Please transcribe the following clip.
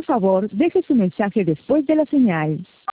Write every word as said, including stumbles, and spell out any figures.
Por favor, deje su mensaje después de la señal.